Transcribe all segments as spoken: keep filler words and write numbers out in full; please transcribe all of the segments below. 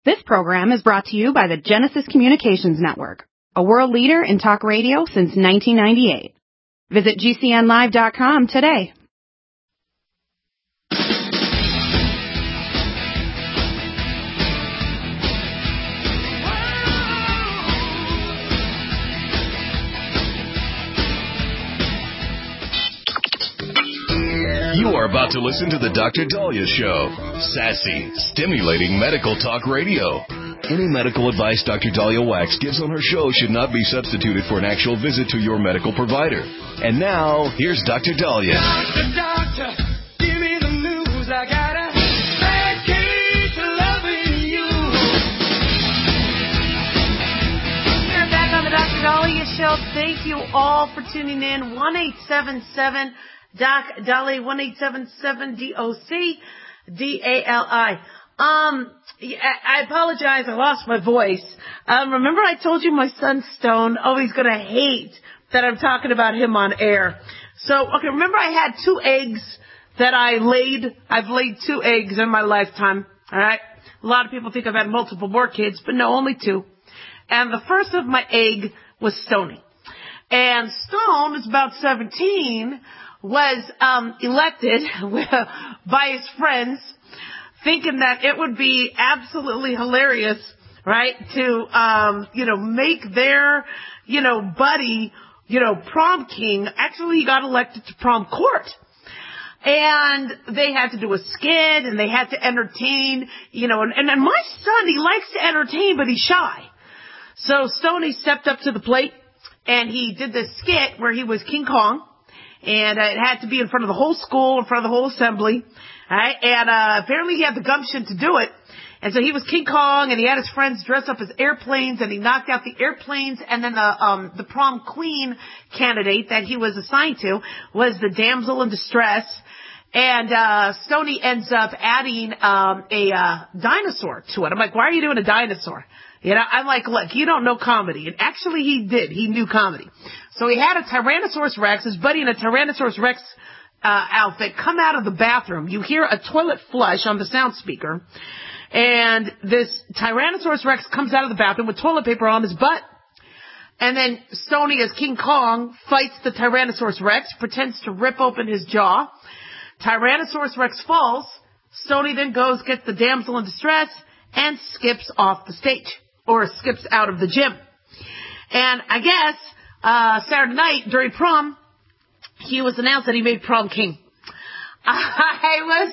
This program is brought to you by the Genesis Communications Network, a world leader in talk radio since nineteen ninety-eight. Visit G C N live dot com today. You are about to listen to the Doctor Daliah Show. Sassy, stimulating medical talk radio. Any medical advice Doctor Daliah Wax gives on her show should not be substituted for an actual visit to your medical provider. And now, here's Doctor Daliah. Doctor, doctor, give me the news. I got a bad case of loving you. We're back on the Doctor Daliah Show. Thank you all for tuning in. one eight seven seven Doc Daliah, one eight seven seven D O C D A L I. Um, I apologize. I lost my voice. Um, remember I told you my son Stone, oh, he's going to hate that I'm talking about him on air. So, okay, remember I had two eggs that I laid. I've laid two eggs in my lifetime. All right. A lot of people think I've had multiple more kids, but no, only two. And the first of my egg was Stoney. And Stone is about seventeen. Was um, elected by his friends, thinking that it would be absolutely hilarious, right, to, um, you know, make their, you know, buddy, you know, prom king. Actually, he got elected to prom court. And they had to do a skit, and they had to entertain, you know, and, and my son, he likes to entertain, but he's shy. So Stoney stepped up to the plate, and he did this skit where he was King Kong. And uh, it had to be in front of the whole school, in front of the whole assembly. Right? And uh, apparently he had the gumption to do it. And so he was King Kong, and he had his friends dress up as airplanes, and he knocked out the airplanes. And then the um, the prom queen candidate that he was assigned to was the damsel in distress. And uh, Stoney ends up adding um, a uh, dinosaur to it. I'm like, why are you doing a dinosaur? You know, I'm like, look, you don't know comedy. And actually he did. He knew comedy. So he had a Tyrannosaurus Rex, his buddy in a Tyrannosaurus Rex uh, outfit, come out of the bathroom. You hear a toilet flush on the sound speaker. And this Tyrannosaurus Rex comes out of the bathroom with toilet paper on his butt. And then Stoney, as King Kong, fights the Tyrannosaurus Rex, pretends to rip open his jaw. Tyrannosaurus Rex falls. Stoney then goes, gets the damsel in distress, and skips off the stage. Or skips out of the gym. And I guess, uh, Saturday night during prom, he was announced that he made prom king. I was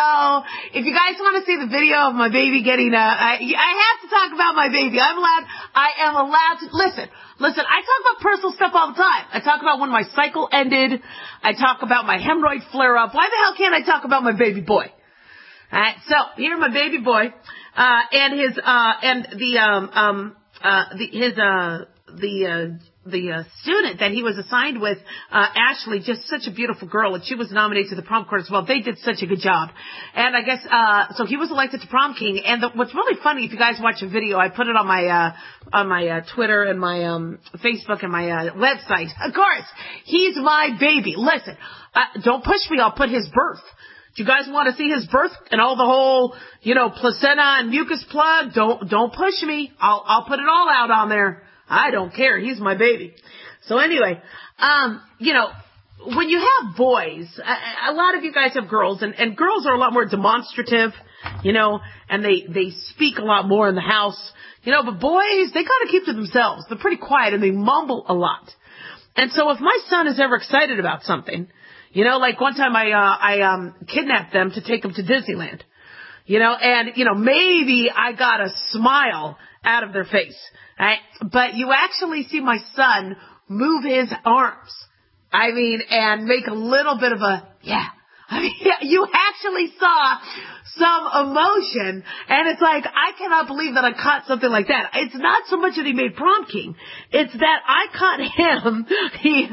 so, if you guys want to see the video of my baby getting, uh, I, I have to talk about my baby. I'm allowed, I am allowed to, listen, listen, I talk about personal stuff all the time. I talk about when my cycle ended. I talk about my hemorrhoid flare up. Why the hell can't I talk about my baby boy? Alright, so, here my baby boy, uh, and his, uh, and the, um, um, uh, the, his, uh, the, uh, the, uh, student that he was assigned with, uh, Ashley, just such a beautiful girl, and she was nominated to the prom court as well. They did such a good job. And I guess, uh, so he was elected to prom king, and the, what's really funny, if you guys watch a video, I put it on my, uh, on my, uh, Twitter and my, um, Facebook and my, uh, website. Of course, he's my baby. Listen, uh, don't push me, I'll put his birth. Do you guys want to see his birth and all the whole, you know, placenta and mucus plug? Don't, don't push me. I'll, I'll put it all out on there. I don't care. He's my baby. So anyway, um, you know, when you have boys, a, a lot of you guys have girls, and, and girls are a lot more demonstrative, you know, and they, they speak a lot more in the house, you know, but boys, they kind of keep to themselves. They're pretty quiet and they mumble a lot. And so if my son is ever excited about something, you know, like one time I, uh, I, um, kidnapped them to take them to Disneyland, you know, and, you know, maybe I got a smile out of their face, right? But you actually see my son move his arms, I mean, and make a little bit of a, yeah, I mean, you actually saw some emotion, and it's like, I cannot believe that I caught something like that. It's not so much that he made prom king. It's that I caught him he,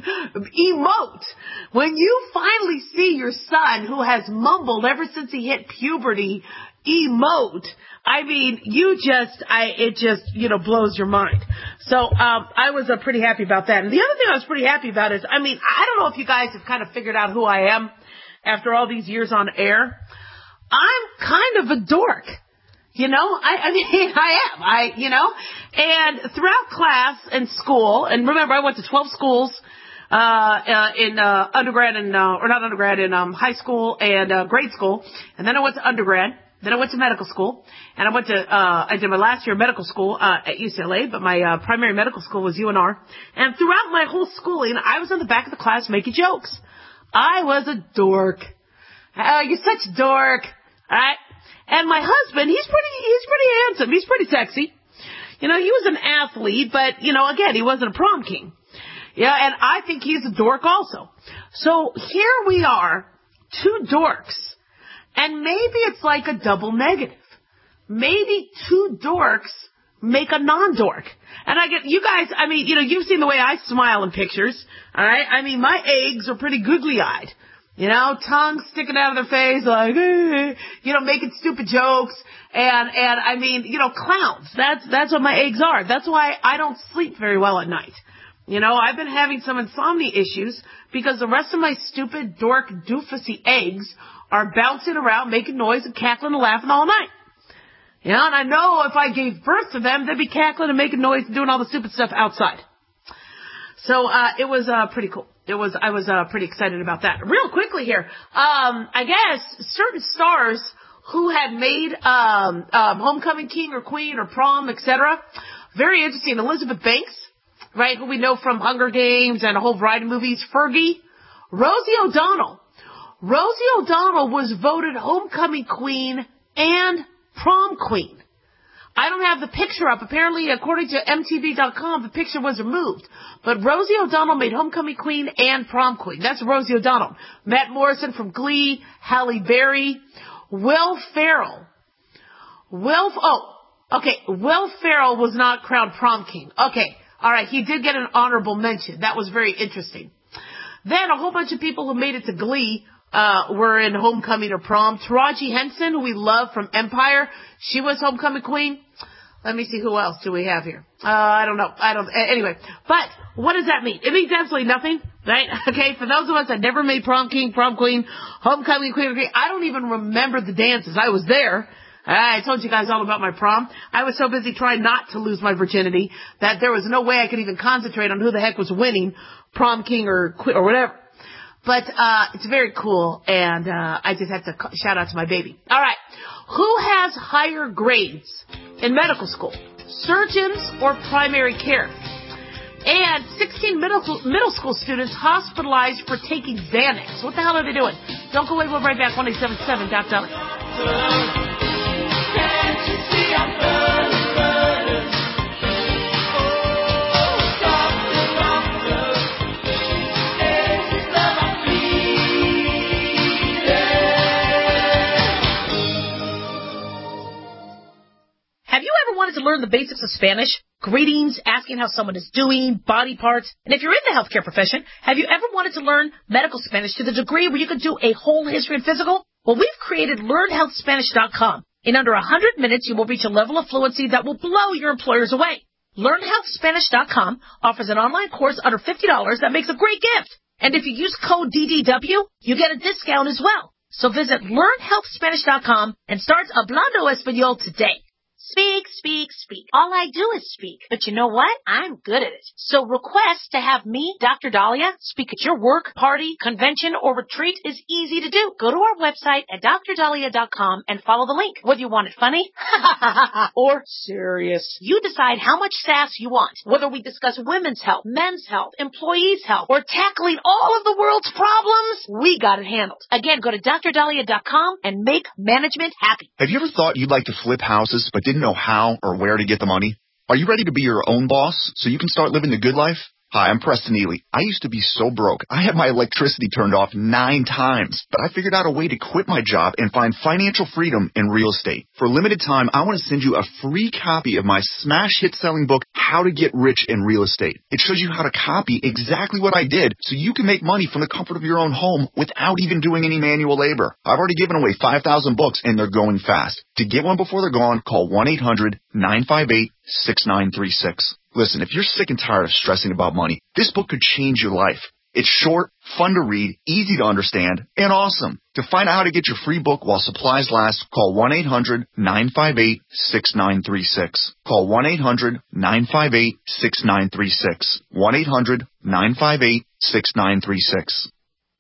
emote. When you finally see your son, who has mumbled ever since he hit puberty, emote, I mean, you just, I, it just, you know, blows your mind. So, um, I was uh, pretty happy about that. And the other thing I was pretty happy about is, I mean, I don't know if you guys have kind of figured out who I am after all these years on air. I'm kind of a dork. You know, I, I mean, I am. I, you know, and throughout class and school, and remember, I went to twelve schools, uh, uh in, uh, undergrad and, uh, or not undergrad, in, um, high school and, uh, grade school. And then I went to undergrad. Then I went to medical school. And I went to, uh, I did my last year of medical school, uh, at U C L A, but my, uh, primary medical school was U N R. And throughout my whole schooling, I was in the back of the class making jokes. I was a dork. Oh, you're such a dork. Alright? And my husband, he's pretty, he's pretty handsome. He's pretty sexy. You know, he was an athlete, but, you know, again, he wasn't a prom king. Yeah, and I think he's a dork also. So here we are, two dorks, and maybe it's like a double negative. Maybe two dorks make a non-dork. And I get, you guys, I mean, you know, you've seen the way I smile in pictures, alright? I mean, my eggs are pretty googly-eyed. You know, tongue sticking out of their face, like, eh, you know, making stupid jokes, and, and, I mean, you know, clowns. That's, that's what my eggs are. That's why I don't sleep very well at night. You know, I've been having some insomnia issues because the rest of my stupid, dork, doofusy eggs are bouncing around, making noise and cackling and laughing all night. You know, and I know if I gave birth to them, they'd be cackling and making noise and doing all the stupid stuff outside. So, uh, it was, uh, pretty cool. It was, I was, uh, pretty excited about that. Real quickly here, um, I guess certain stars who had made, um, um, Homecoming King or Queen or Prom, et cetera. Very interesting. Elizabeth Banks, right, who we know from Hunger Games and a whole variety of movies. Fergie. Rosie O'Donnell. Rosie O'Donnell was voted Homecoming Queen and Prom Queen. I don't have the picture up. Apparently, according to M T V dot com, the picture was removed. But Rosie O'Donnell made Homecoming Queen and Prom Queen. That's Rosie O'Donnell. Matt Morrison from Glee, Halle Berry, Will Ferrell. Will, oh, okay, Will Ferrell was not crowned Prom King. Okay, all right, he did get an honorable mention. That was very interesting. Then a whole bunch of people who made it to Glee uh were in Homecoming or Prom. Taraji Henson, who we love from Empire, she was Homecoming Queen. Let me see, who else do we have here? Uh, I don't know. I don't, anyway. But, what does that mean? It means absolutely nothing, right? Okay, for those of us that never made Prom King, Prom Queen, Homecoming Queen, I don't even remember the dances. I was there. I told you guys all about my prom. I was so busy trying not to lose my virginity that there was no way I could even concentrate on who the heck was winning, Prom King or or whatever. But, uh, it's very cool, and, uh, I just have to shout out to my baby. All right. Who has higher grades in medical school? Surgeons or primary care? And sixteen middle, middle school students hospitalized for taking Xanax. What the hell are they doing? Don't go away. We'll be right back. one eight seven seven, Doc Dolly. Can't you see I'm burning, burning? Have you ever wanted to learn the basics of Spanish? Greetings, asking how someone is doing, body parts. And if you're in the healthcare profession, have you ever wanted to learn medical Spanish to the degree where you could do a whole history and physical? Well, we've created learn health spanish dot com. In under one hundred minutes, you will reach a level of fluency that will blow your employers away. learn health spanish dot com offers an online course under fifty dollars that makes a great gift. And if you use code D D W, you get a discount as well. So visit learn health spanish dot com and start Hablando Español today. Speak, speak, speak. All I do is speak. But you know what? I'm good at it. So request to have me, Doctor Dahlia, speak at your work, party, convention, or retreat is easy to do. Go to our website at dr dahlia dot com and follow the link. Whether you want it funny or serious, you decide how much sass you want. Whether we discuss women's health, men's health, employees' health, or tackling all of the world's problems, we got it handled. Again, go to dr dahlia dot com and make management happy. Have you ever thought you'd like to flip houses but didn't know how or where to get the money? Are you ready to be your own boss so you can start living the good life? Hi, I'm Preston Ely. I used to be so broke. I had my electricity turned off nine times, but I figured out a way to quit my job and find financial freedom in real estate. For a limited time, I want to send you a free copy of my smash hit selling book, How to Get Rich in Real Estate. It shows you how to copy exactly what I did so you can make money from the comfort of your own home without even doing any manual labor. I've already given away five thousand books and they're going fast. To get one before they're gone, call one eight hundred nine five eight six nine three six. Listen, if you're sick and tired of stressing about money, this book could change your life. It's short, fun to read, easy to understand, and awesome. To find out how to get your free book while supplies last, call one eight hundred nine five eight six nine three six. Call one eight hundred nine five eight six nine three six. one eight hundred nine five eight six nine three six.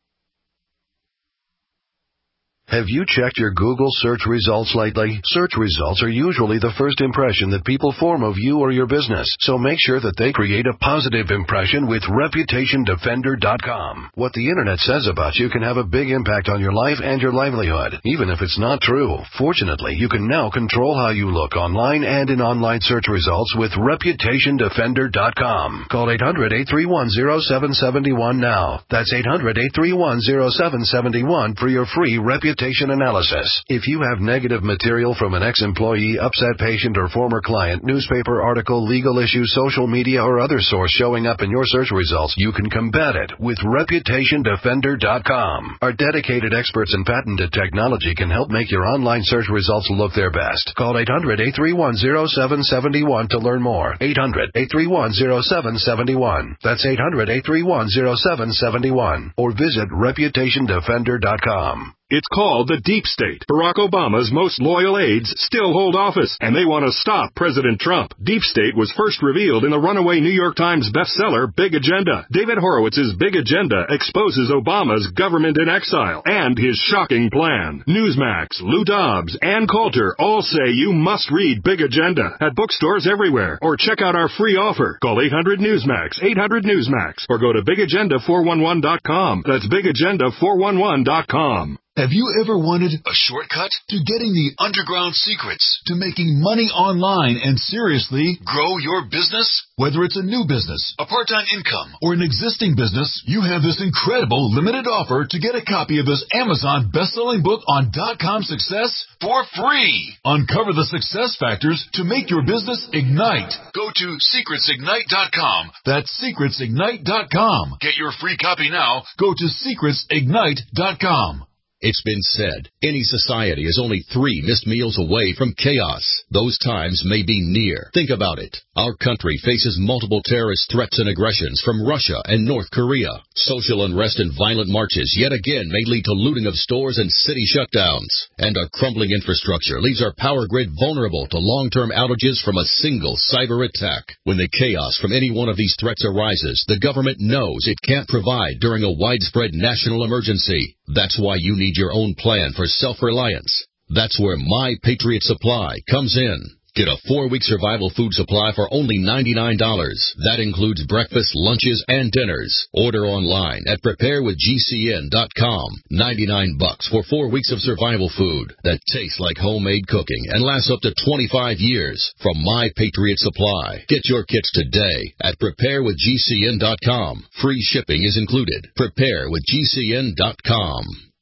Have you checked your Google search results lately? Search results are usually the first impression that people form of you or your business, so make sure that they create a positive impression with Reputation Defender dot com. What the internet says about you can have a big impact on your life and your livelihood, even if it's not true. Fortunately, you can now control how you look online and in online search results with Reputation Defender dot com. Call eight hundred eight three one zero seven seven one now. That's eight hundred eight three one zero seven seven one for your free reputation analysis. If you have negative material from an ex-employee, upset patient, or former client, newspaper article, legal issue, social media, or other source showing up in your search results, you can combat it with Reputation Defender dot com. Our dedicated experts in patented technology can help make your online search results look their best. Call eight hundred eight three one zero seven seven one to learn more. eight hundred eight three one zero seven seven one. That's eight hundred eight three one zero seven seven one. Or visit Reputation Defender dot com. It's called the Deep State. Barack Obama's most loyal aides still hold office, and they want to stop President Trump. Deep State was first revealed in the runaway New York Times bestseller, Big Agenda. David Horowitz's Big Agenda exposes Obama's government in exile and his shocking plan. Newsmax, Lou Dobbs, and Coulter all say you must read Big Agenda at bookstores everywhere, or check out our free offer. Call eight hundred Newsmax, eight hundred Newsmax, or go to big agenda four one one dot com. That's big agenda four one one dot com. Have you ever wanted a shortcut to getting the underground secrets to making money online and seriously grow your business? Whether it's a new business, a part-time income, or an existing business, you have this incredible limited offer to get a copy of this Amazon best-selling book on dot-com success for free. Uncover the success factors to make your business ignite. Go to secrets ignite dot com. That's secrets ignite dot com. Get your free copy now. Go to secrets ignite dot com. It's been said, any society is only three missed meals away from chaos. Those times may be near. Think about it. Our country faces multiple terrorist threats and aggressions from Russia and North Korea. Social unrest and violent marches yet again may lead to looting of stores and city shutdowns. And our crumbling infrastructure leaves our power grid vulnerable to long-term outages from a single cyber attack. When the chaos from any one of these threats arises, the government knows it can't provide during a widespread national emergency. That's why you need your own plan for self-reliance. That's where My Patriot Supply comes in. Get a four-week survival food supply for only ninety-nine dollars. That includes breakfast, lunches, and dinners. Order online at prepare with G C N dot com. ninety-nine bucks for four weeks of survival food that tastes like homemade cooking and lasts up to twenty-five years from My Patriot Supply. Get your kits today at prepare with G C N dot com. Free shipping is included. prepare with G C N dot com.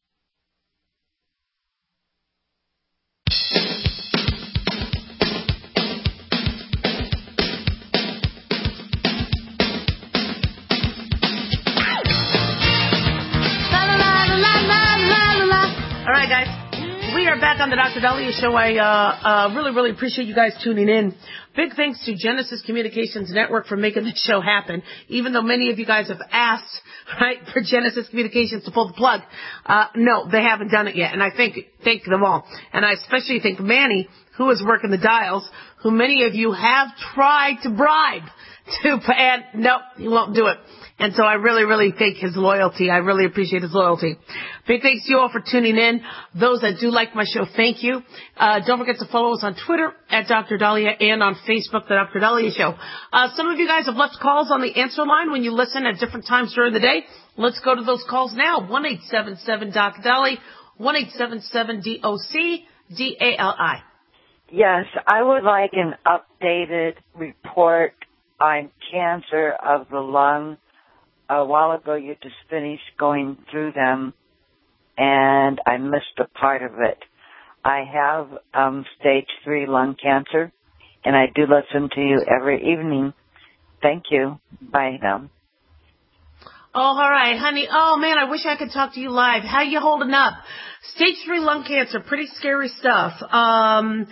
All right, guys, we are back on the Doctor Dahlia Show. I uh, uh, really, really appreciate you guys tuning in. Big thanks to Genesis Communications Network for making this show happen. Even though many of you guys have asked, right, for Genesis Communications to pull the plug, uh, no, they haven't done it yet. And I thank thank them all. And I especially thank Manny, who is working the dials, who many of you have tried to bribe to, and nope, he won't do it. And so I really, really thank his loyalty. I really appreciate his loyalty. Big thanks to you all for tuning in. Those that do like my show, thank you. Uh, don't forget to follow us on Twitter at Doctor Dahlia and on Facebook, The Doctor Dahlia Show. Uh, some of you guys have left calls on the answer line when you listen at different times during the day. Let's go to those calls now. one eight seven seven D O C Dahlia, one eight seven seven D O C D A L I. Yes, I would like an updated report on cancer of the lung. A while ago, you just finished going through them, and I missed a part of it. I have um, stage three lung cancer, and I do listen to you every evening. Thank you. Bye now. Oh, all right, honey. Oh, man, I wish I could talk to you live. How you holding up? Stage three lung cancer, pretty scary stuff. Um,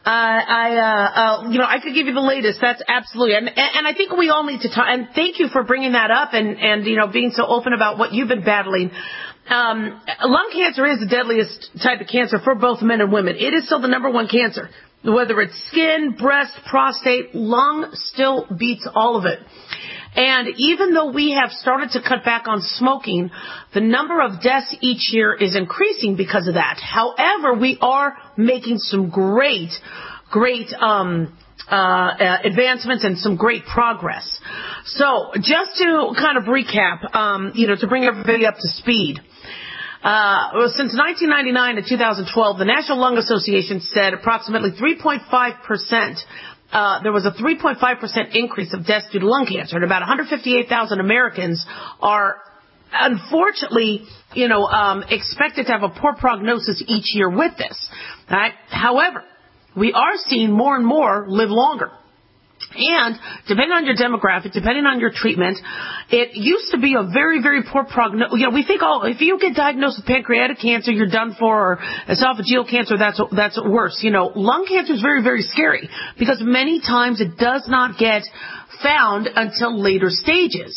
Uh, I, uh, uh, you know, I could give you the latest. That's absolutely, and, and I think we all need to talk, and thank you for bringing that up and, and, you know, being so open about what you've been battling. Um, lung cancer is the deadliest type of cancer for both men and women. It is still the number one cancer. Whether it's skin, breast, prostate, lung still beats all of it. And even though we have started to cut back on smoking, the number of deaths each year is increasing because of that. However, we are making some great, great um, uh, uh, advancements and some great progress. So just to kind of recap, um, you know, to bring everybody up to speed. Uh, since nineteen ninety-nine to two thousand twelve, the National Lung Association said approximately three point five percent Uh, there was a three point five percent increase of deaths due to lung cancer, and about one hundred fifty-eight thousand Americans are unfortunately, you know, um, expected to have a poor prognosis each year with this. Right? However, we are seeing more and more live longer. And depending on your demographic, depending on your treatment, it used to be a very, very poor prognosis. You know, we think, oh, if you get diagnosed with pancreatic cancer, you're done for, or esophageal cancer, that's that's worse. You know, lung cancer is very, very scary because many times it does not get found until later stages.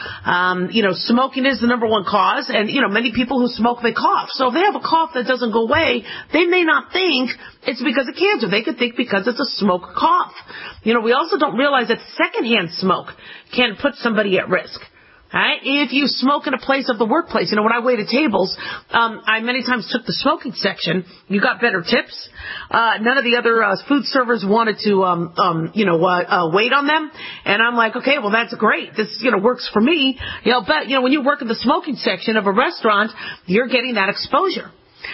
Um, you know, smoking is the number one cause, and, you know, many people who smoke, they cough. So if they have a cough that doesn't go away, they may not think it's because of cancer. They could think because it's a smoke cough. You know, we also don't realize that secondhand smoke can put somebody at risk. Right? If you smoke in a place of the workplace, you know, when I waited tables, um, I many times took the smoking section. You got better tips. Uh, none of the other uh, food servers wanted to, um, um, you know, uh, uh, wait on them. And I'm like, okay, well, that's great. This, you know, works for me. You know, but, you know, when you work in the smoking section of a restaurant, you're getting that exposure.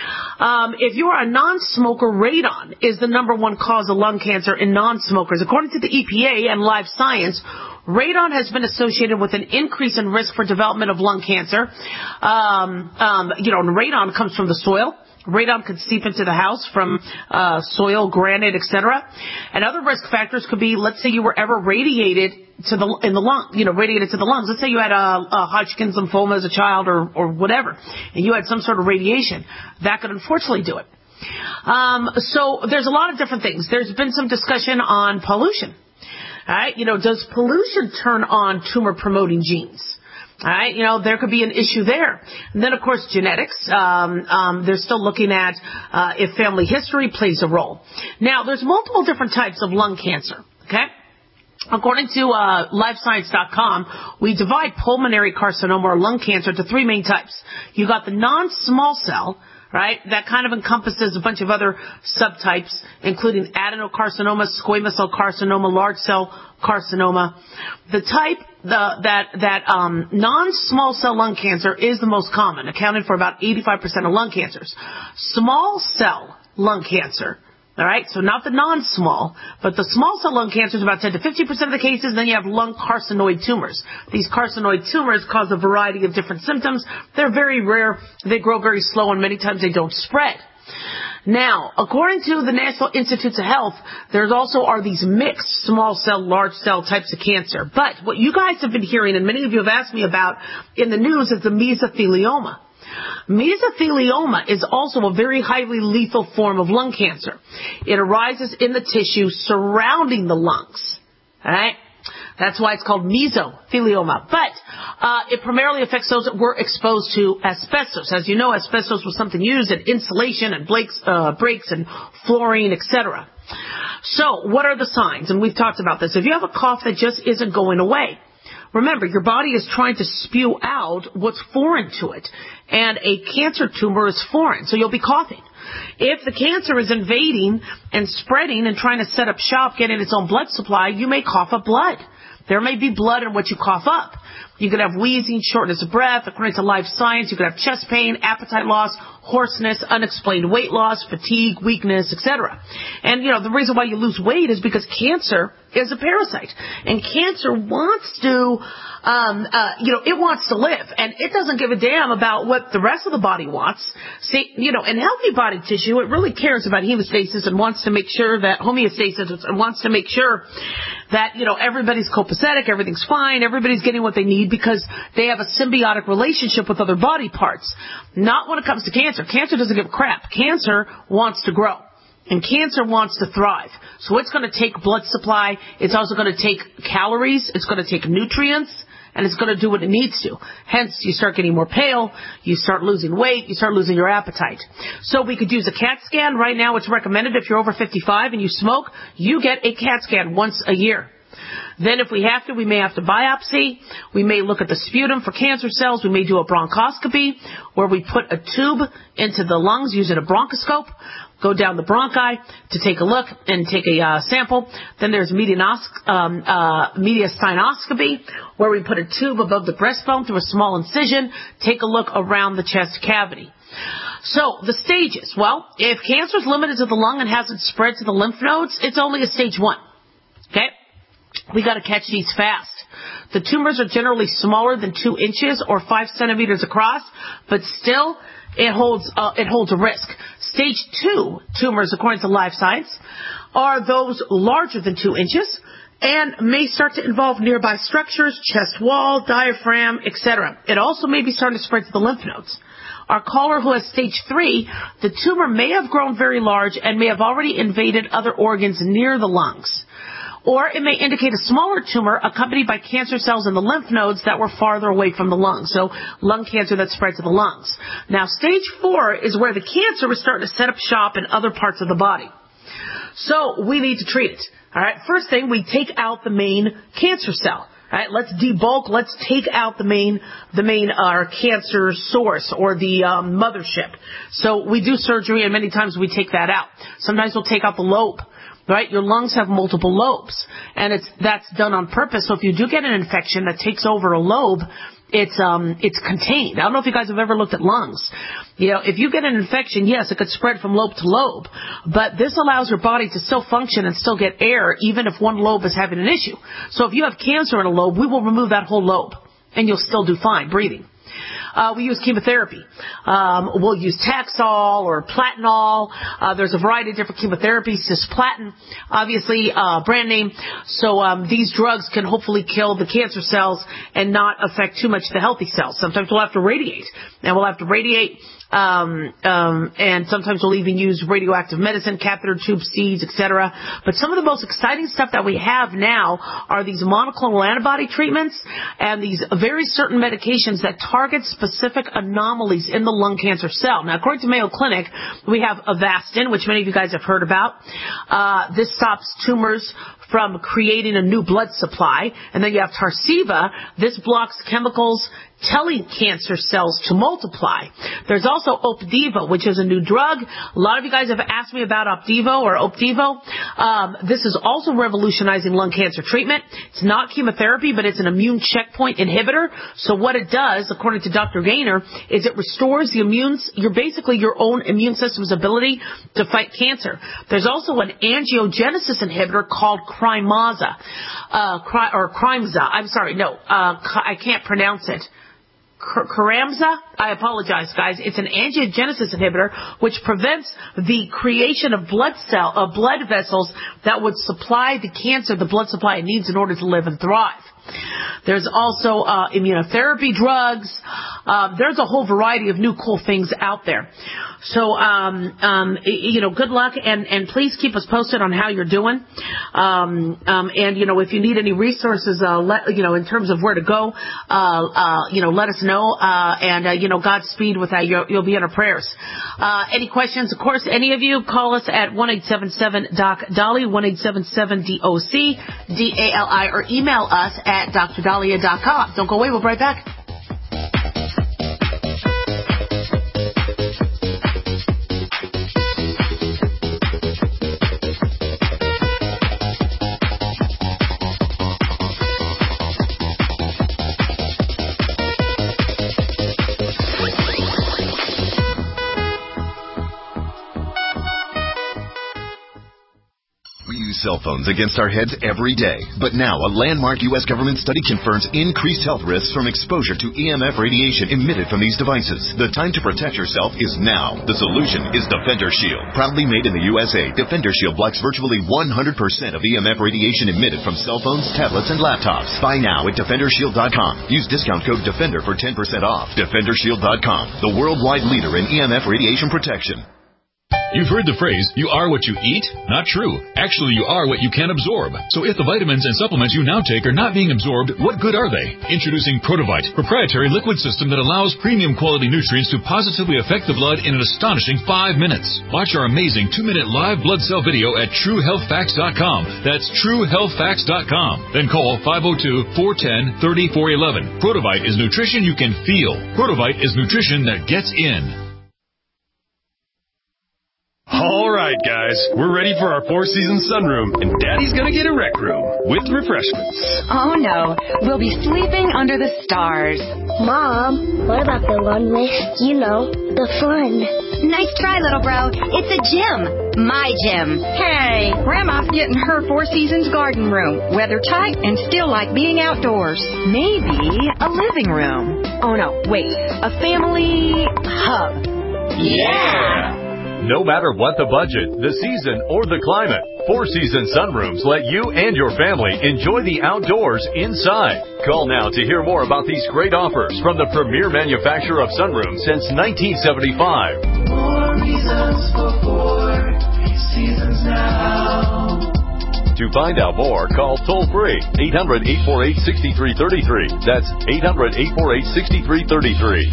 Um, if you are a non-smoker, radon is the number one cause of lung cancer in non-smokers. According to the E P A and Live Science, radon has been associated with an increase in risk for development of lung cancer. Um, um, you know, and radon comes from the soil. Radon could seep into the house from uh, soil, granite, et cetera. And other risk factors could be, let's say you were ever radiated to the in the lung, you know, radiated to the lungs. Let's say you had a, a Hodgkin's lymphoma as a child or or whatever, and you had some sort of radiation. That could unfortunately do it. Um, so there's a lot of different things. There's been some discussion on pollution. All right, you know, does pollution turn on tumor-promoting genes? All right, you know, there could be an issue there. And then, of course, genetics. Um, um, they're still looking at uh, if family history plays a role. Now, there's multiple different types of lung cancer, okay? According to uh, live science dot com, we divide pulmonary carcinoma or lung cancer to three main types. You got the non-small cell, right? That kind of encompasses a bunch of other subtypes, including adenocarcinoma, squamous cell carcinoma, large cell carcinoma. The type the, that that um, non-small cell lung cancer is the most common, accounting for about eighty-five percent of lung cancers. Small cell lung cancer, all right, so not the non-small, but the small cell lung cancer is about ten to fifty percent of the cases. Then you have lung carcinoid tumors. These carcinoid tumors cause a variety of different symptoms. They're very rare. They grow very slow, and many times they don't spread. Now, according to the National Institutes of Health, there's also are these mixed small cell, large cell types of cancer. But what you guys have been hearing, and many of you have asked me about in the news, is the mesothelioma. Mesothelioma is also a very highly lethal form of lung cancer. It arises in the tissue surrounding the lungs. All right? That's why it's called mesothelioma. But uh, it primarily affects those that were exposed to asbestos. As you know, asbestos was something used in insulation and brakes, uh, brakes and flooring, et cetera. So what are the signs? And we've talked about this. If you have a cough that just isn't going away, remember, your body is trying to spew out what's foreign to it. And a cancer tumor is foreign, so you'll be coughing. If the cancer is invading and spreading and trying to set up shop, getting its own blood supply, you may cough up blood. There may be blood in what you cough up. You could have wheezing, shortness of breath. According to Live Science, you could have chest pain, appetite loss, hoarseness, unexplained weight loss, fatigue, weakness, et cetera. And, you know, the reason why you lose weight is because cancer is a parasite. And cancer wants to, um, uh, you know, it wants to live. And it doesn't give a damn about what the rest of the body wants. See, you know, in healthy body tissue, it really cares about hemostasis and wants to make sure that homeostasis and wants to make sure that, you know, everybody's copacetic, everything's fine, everybody's getting what they need because they have a symbiotic relationship with other body parts. Not when it comes to cancer. Cancer doesn't give a crap. Cancer wants to grow. And cancer wants to thrive. So it's going to take blood supply. It's also going to take calories. It's going to take nutrients. And it's going to do what it needs to. Hence, you start getting more pale. You start losing weight. You start losing your appetite. So we could use a CAT scan. Right now, it's recommended if you're over fifty-five and you smoke, you get a CAT scan once a year. Then if we have to, we may have to biopsy. We may look at the sputum for cancer cells. We may do a bronchoscopy where we put a tube into the lungs using a bronchoscope, go down the bronchi to take a look and take a uh, sample. Then there's medianos- um, uh, mediastinoscopy where we put a tube above the breastbone through a small incision, take a look around the chest cavity. So the stages, well, if cancer is limited to the lung and hasn't spread to the lymph nodes, it's only a stage one. Okay? We got to catch these fast. The tumors are generally smaller than two inches or five centimeters across, but still it holds uh, it holds a risk. Stage two tumors, according to Live Science, are those larger than two inches and may start to involve nearby structures, chest wall, diaphragm, et cetera. It also may be starting to spread to the lymph nodes. Our caller who has stage three, the tumor may have grown very large and may have already invaded other organs near the lungs. Or it may indicate a smaller tumor accompanied by cancer cells in the lymph nodes that were farther away from the lungs. So lung cancer that spread to the lungs. Now, stage four is where the cancer is starting to set up shop in other parts of the body. So we need to treat it. All right. First thing, we take out the main cancer cell. All right, let's debulk. Let's take out the main, the main uh, cancer source or the um, mothership. So we do surgery, and many times we take that out. Sometimes we'll take out the lobe. Right? Your lungs have multiple lobes, and it's that's done on purpose. So if you do get an infection that takes over a lobe, it's um it's contained. I don't know if you guys have ever looked at lungs. You know, if you get an infection, yes, it could spread from lobe to lobe, but this allows your body to still function and still get air, even if one lobe is having an issue. So if you have cancer in a lobe, we will remove that whole lobe, and you'll still do fine breathing. Uh, we use chemotherapy. Um, we'll use Taxol or Platinol. Uh, there's a variety of different chemotherapies. Cisplatin, obviously, uh, brand name. So um, these drugs can hopefully kill the cancer cells and not affect too much the healthy cells. Sometimes we'll have to radiate, and we'll have to radiate. Um, um, and sometimes we'll even use radioactive medicine, catheter tube seeds, et cetera. But some of the most exciting stuff that we have now are these monoclonal antibody treatments and these very certain medications that target specific anomalies in the lung cancer cell. Now, according to Mayo Clinic, we have Avastin, which many of you guys have heard about. Uh, this stops tumors from creating a new blood supply. And then you have Tarceva. This blocks chemicals telling cancer cells to multiply. There's also Opdivo, which is a new drug. A lot of you guys have asked me about Opdivo or Opdivo. Um, this is also revolutionizing lung cancer treatment. It's not chemotherapy, but it's an immune checkpoint inhibitor. So what it does, according to Doctor Gaynor, is it restores the immune, your basically your own immune system's ability to fight cancer. There's also an angiogenesis inhibitor called Crymaza, uh, Cry, or Crimza. I'm sorry, no, uh, I can't pronounce it. Karamza? I apologize, guys. It's an angiogenesis inhibitor which prevents the creation of blood cell, of blood vessels that would supply the cancer the blood supply it needs in order to live and thrive. There's also uh, immunotherapy drugs. Uh, there's a whole variety of new cool things out there. So, um, um, you know, good luck, and, and please keep us posted on how you're doing. Um, um, and, you know, if you need any resources, uh, let, you know, in terms of where to go, uh, uh, you know, let us know. Uh, and, uh, you know, Godspeed with that. You'll, you'll be in our prayers. Uh, any questions? Of course, any of you, call us at one eight seven seven D O C D A L I, one eight seven seven D O C D A L I, or email us at D R Dahlia dot com. Don't go away. We'll be right back. Cell phones against our heads every day. But now a landmark U S government study confirms increased health risks from exposure to E M F radiation emitted from these devices. The time to protect yourself is now. The solution is Defender Shield. Proudly made in the U S A, Defender Shield blocks virtually one hundred percent of E M F radiation emitted from cell phones, tablets, and laptops. Buy now at Defender Shield dot com. Use discount code DEFENDER for ten percent off. Defender Shield dot com, the worldwide leader in E M F radiation protection. You've heard the phrase, you are what you eat? Not true. Actually, you are what you can absorb. So if the vitamins and supplements you now take are not being absorbed, what good are they? Introducing Protovite, proprietary liquid system that allows premium quality nutrients to positively affect the blood in an astonishing five minutes. Watch our amazing two-minute live blood cell video at true health facts dot com. That's true health facts dot com. Then call five oh two, four one oh, three four one one. Protovite is nutrition you can feel. Protovite is nutrition that gets in. All right, guys, we're ready for our Four Seasons sunroom, and Daddy's gonna get a rec room with refreshments. Oh no, we'll be sleeping under the stars. Mom, what about the one with, you know, the fun? Nice try, little bro. It's a gym. My gym. Hey, Grandma's getting her Four Seasons garden room. Weather tight and still like being outdoors. Maybe a living room. Oh no, wait, a family hub. Yeah! No matter what the budget, the season, or the climate, Four Seasons Sunrooms let you and your family enjoy the outdoors inside. Call now to hear more about these great offers from the premier manufacturer of sunrooms since nineteen seventy-five. More reasons for Four Seasons now. To find out more, call toll-free eight hundred, eight four eight, six three three three. That's eight hundred, eight four eight, six three three three.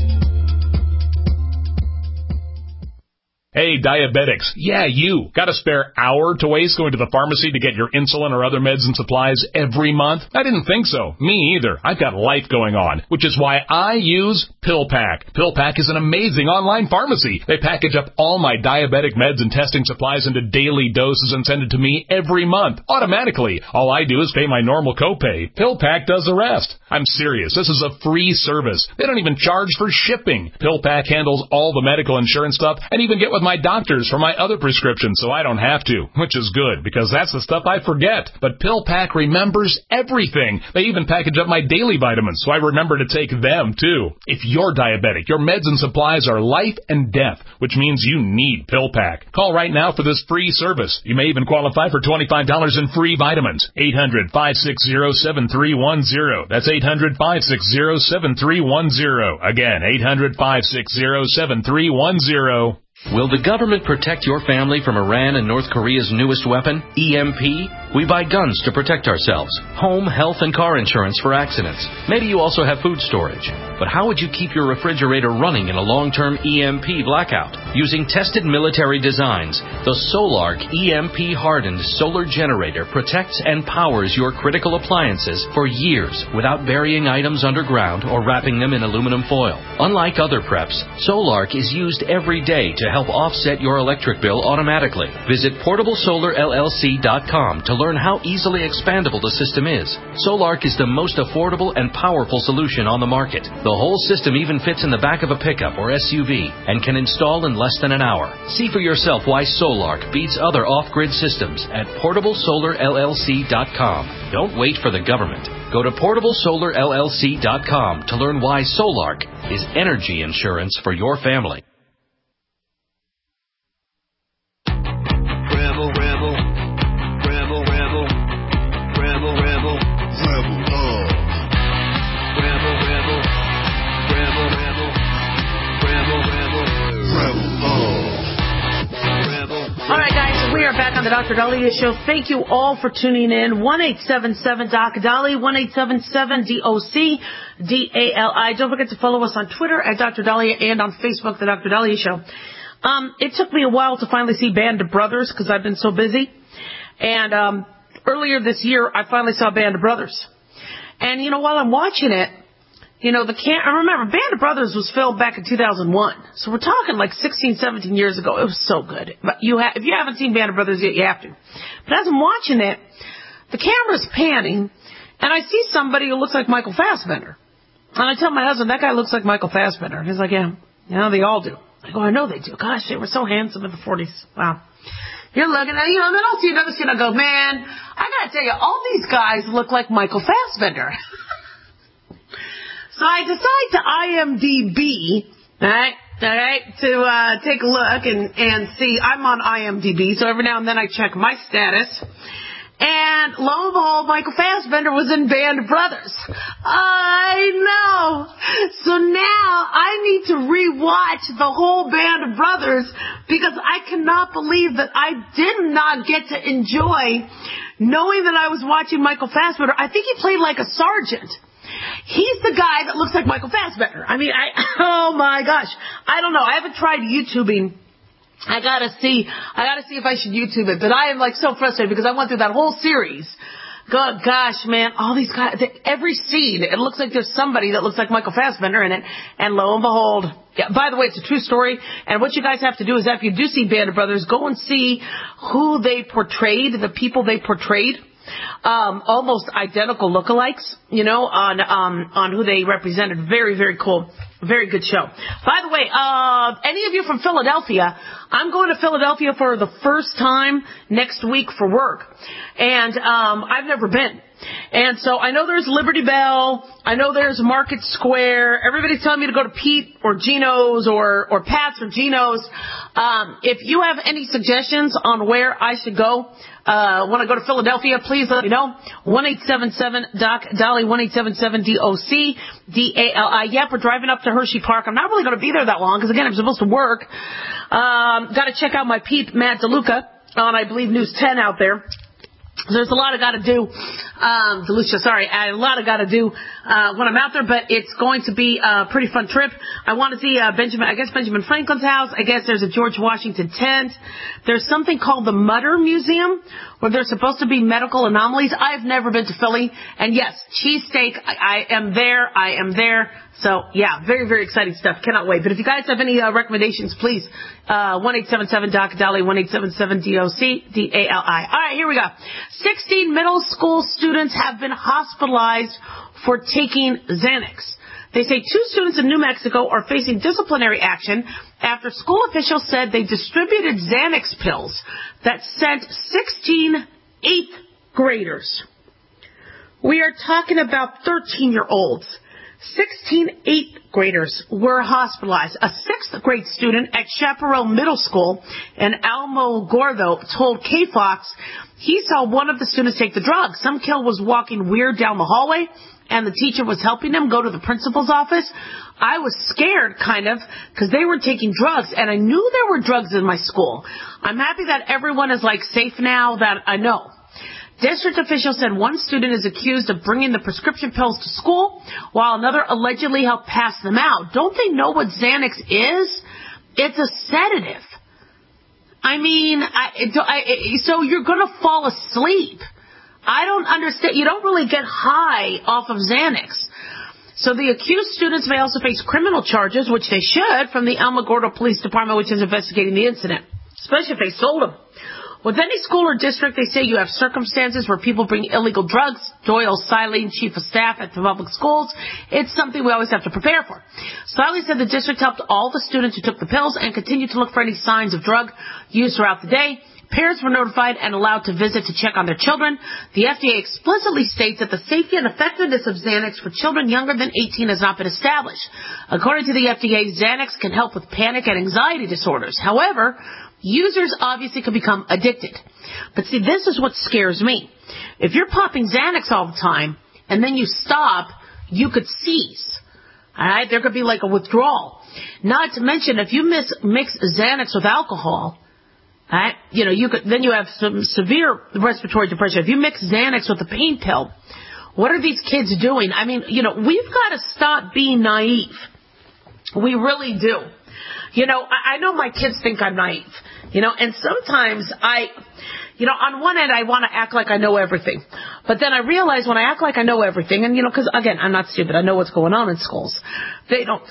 Hey, diabetics. Yeah, you. Got a spare hour to waste going to the pharmacy to get your insulin or other meds and supplies every month? I didn't think so. Me either. I've got life going on, which is why I use PillPack. PillPack is an amazing online pharmacy. They package up all my diabetic meds and testing supplies into daily doses and send it to me every month, automatically. All I do is pay my normal copay. PillPack does the rest. I'm serious. This is a free service. They don't even charge for shipping. PillPack handles all the medical insurance stuff and even get with my doctors for my other prescriptions so I don't have to, which is good because that's the stuff I forget. But PillPack remembers everything. They even package up my daily vitamins so I remember to take them too. If you're diabetic, your meds and supplies are life and death, which means you need PillPack. Call right now for this free service. You may even qualify for twenty-five dollars in free vitamins. eight hundred, five six zero, seven three one zero. That's eight hundred, five six zero, seven three one zero. Again, eight hundred, five six zero, seven three one zero. Will the government protect your family from Iran and North Korea's newest weapon, E M P? We buy guns to protect ourselves, home, health, and car insurance for accidents. Maybe you also have food storage. But how would you keep your refrigerator running in a long-term E M P blackout? Using tested military designs, the Solark E M P-hardened solar generator protects and powers your critical appliances for years without burying items underground or wrapping them in aluminum foil. Unlike other preps, Solark is used every day to help offset your electric bill automatically. Visit portable solar L L C dot com to learn how easily expandable the system is. Solark is the most affordable and powerful solution on the market. The whole system even fits in the back of a pickup or S U V and can install in less than an hour. See for yourself why Solark beats other off-grid systems at portable solar L L C dot com. Don't wait for the government. Go to portable solar L L C dot com to learn why Solark is energy insurance for your family. Ramble, ramble, ramble, ramble, ramble, ramble, ramble, oh. Ramble, ramble, ramble, ramble, ramble, ramble, ramble, oh. Ramble. All right, guys, we are back on the Doctor Dahlia Show. Thank you all for tuning in. one eight seven seven Doc Dolly, one eight seven seven D O C D A L I. Don't forget to follow us on Twitter at Doctor Dahlia and on Facebook, the Doctor Dahlia Show. Um, it took me a while to finally see Band of Brothers because I've been so busy. And um, earlier this year, I finally saw Band of Brothers. And, you know, while I'm watching it, you know, the can- I remember Band of Brothers was filmed back in two thousand one. So we're talking like sixteen, seventeen years ago. It was so good. But you ha- if you haven't seen Band of Brothers yet, you have to. But as I'm watching it, the camera's panning, and I see somebody who looks like Michael Fassbender. And I tell my husband, that guy looks like Michael Fassbender. He's like, yeah, you know, they all do. I go, I know they do. Gosh, they were so handsome in the forties. Wow. You're looking at, you know, then I'll see another scene. I go, man, I gotta tell you, all these guys look like Michael Fassbender. So I decide to I M D B, alright, alright, to, uh, take a look and, and see. I'm on I M D B, so every now and then I check my status. And lo and behold, Michael Fassbender was in Band of Brothers. I know. So now I need to rewatch the whole Band of Brothers because I cannot believe that I did not get to enjoy knowing that I was watching Michael Fassbender. I think he played like a sergeant. He's the guy that looks like Michael Fassbender. I mean, I, oh my gosh. I don't know. I haven't tried YouTubing. I gotta see, I gotta see if I should YouTube it, but I am like so frustrated because I went through that whole series. God, gosh, man, all these guys, every scene, it looks like there's somebody that looks like Michael Fassbender in it, and lo and behold, yeah, by the way, it's a true story, and what you guys have to do is if you do see Band of Brothers, go and see who they portrayed, the people they portrayed, um, almost identical lookalikes, you know, on, um, on who they represented. Very, very cool. Very good show. By the way, uh, any of you from Philadelphia, I'm going to Philadelphia for the first time next week for work. And, um, I've never been. And so I know there's Liberty Bell. I know there's Market Square. Everybody's telling me to go to Pete or Gino's or, or Pat's or Gino's. Um, if you have any suggestions on where I should go, uh, when I go to Philadelphia, please let me know. one eight seven seven D O C, Dolly, one eight seven seven D O C, D A L I. Yep, we're driving up to Hershey Park. I'm not really going to be there that long because, again, I'm supposed to work. Um, got to check out my peep, Matt DeLuca, on, I believe, News ten out there. There's a lot I got to do, um, DeLucia, sorry, a lot I got to do, uh, when I'm out there, but it's going to be a pretty fun trip. I want to see, uh, Benjamin, I guess Benjamin Franklin's house. I guess there's a George Washington tent. There's something called the Mutter Museum where there's supposed to be medical anomalies. I've never been to Philly. And yes, cheesesteak, I, I am there. I am there. So yeah, very, very exciting stuff. Cannot wait. But if you guys have any, uh, recommendations, please, uh, one eight seven seven D O C, Dolly, one eight seven seven D O C, D A L I. All right, here we go. sixteen middle school students have been hospitalized for taking Xanax. They say two students in New Mexico are facing disciplinary action after school officials said they distributed Xanax pills that sent sixteen eighth graders. We are talking about thirteen-year-olds. sixteen eighth graders were hospitalized. A sixth grade student at Chaparral Middle School in Alamogordo told K Fox he saw one of the students take the drug. Some kid was walking weird down the hallway, and the teacher was helping him go to the principal's office. I was scared, kind of, because they were taking drugs, and I knew there were drugs in my school. I'm happy that everyone is, like, safe now that I know. District officials said one student is accused of bringing the prescription pills to school, while another allegedly helped pass them out. Don't they know what Xanax is? It's a sedative. I mean, I, I, so you're going to fall asleep. I don't understand. You don't really get high off of Xanax. So the accused students may also face criminal charges, which they should, from the Alamogordo Police Department, which is investigating the incident, especially if they sold them. With any school or district, they say you have circumstances where people bring illegal drugs. Doyle Siley, chief of staff at the public schools, it's something we always have to prepare for. Siley said the district helped all the students who took the pills and continued to look for any signs of drug use throughout the day. Parents were notified and allowed to visit to check on their children. The F D A explicitly states that the safety and effectiveness of Xanax for children younger than eighteen has not been established. According to the F D A, Xanax can help with panic and anxiety disorders. However, users obviously can become addicted. But see, this is what scares me. If you're popping Xanax all the time and then you stop, you could seize. All right? There could be like a withdrawal. Not to mention, if you mix, mix Xanax with alcohol, all right, you know, you could, then you have some severe respiratory depression. If you mix Xanax with a pain pill, what are these kids doing? I mean, you know, we've got to stop being naive. We really do. You know, I, I know my kids think I'm naive, you know, and sometimes I, you know, on one end I want to act like I know everything. But then I realize when I act like I know everything, and, you know, because, again, I'm not stupid. I know what's going on in schools. They don't,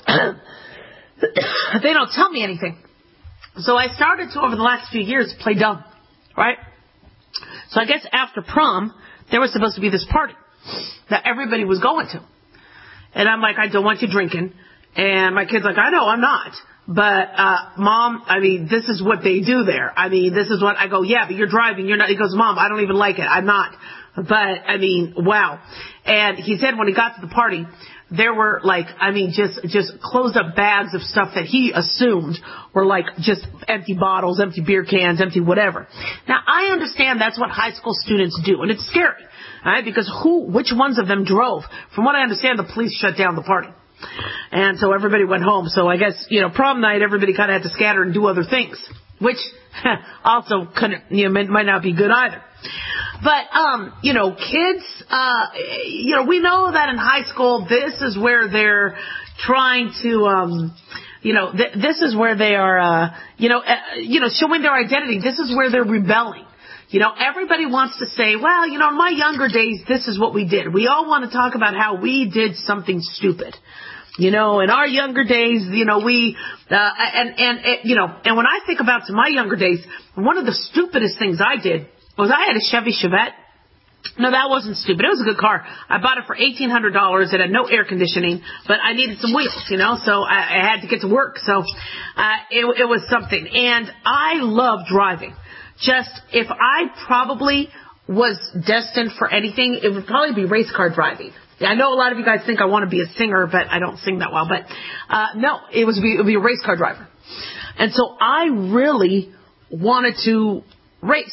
they don't tell me anything. So I started to, over the last few years, play dumb, right? So I guess after prom, there was supposed to be this party that everybody was going to. And I'm like, I don't want you drinking. And my kid's like, I know, I'm not. But, uh, Mom, I mean, this is what they do there. I mean, this is what I go, yeah, but you're driving. You're not. He goes, Mom, I don't even like it. I'm not. But, I mean, wow. And he said when he got to the party, there were like, I mean, just, just closed up bags of stuff that he assumed were like just empty bottles, empty beer cans, empty whatever. Now, I understand that's what high school students do, and it's scary. All right, because who, which ones of them drove? From what I understand, the police shut down the party. And so everybody went home. So I guess, you know, prom night, everybody kind of had to scatter and do other things, which also couldn't, you know, might not be good either. But, um, you know, kids, uh, you know, we know that in high school, this is where they're trying to, um, you know, th- this is where they are, uh, you know, uh, you know, showing their identity. This is where they're rebelling. You know, everybody wants to say, well, you know, in my younger days, this is what we did. We all want to talk about how we did something stupid. You know, in our younger days, you know, we, uh, and, and, and, you know, and when I think about to my younger days, one of the stupidest things I did was I had a Chevy Chevette. No, that wasn't stupid. It was a good car. I bought it for eighteen hundred dollars. It had no air conditioning, but I needed some wheels, you know, so I, I had to get to work. So, uh, it, it was something. And I love driving. Just, if I probably was destined for anything, it would probably be race car driving. I know a lot of you guys think I want to be a singer, but I don't sing that well. But, uh, no, it was, it would be a race car driver. And so I really wanted to race.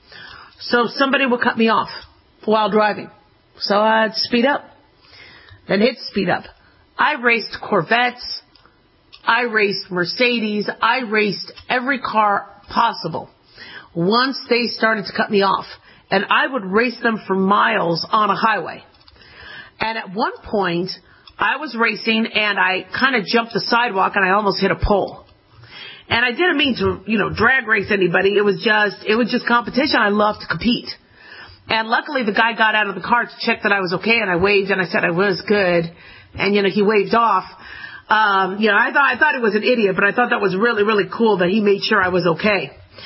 So somebody would cut me off while driving. So I'd speed up. Then hit speed up. I raced Corvettes. I raced Mercedes. I raced every car possible once they started to cut me off. And I would race them for miles on a highway. And at one point, I was racing and I kind of jumped the sidewalk and I almost hit a pole. And I didn't mean to, you know, drag race anybody. It was just, it was just competition. I love to compete. And luckily the guy got out of the car to check that I was okay, and I waved and I said I was good. And, you know, he waved off. Um, you know, I thought, I thought he was an idiot, but I thought that was really, really cool that he made sure I was okay.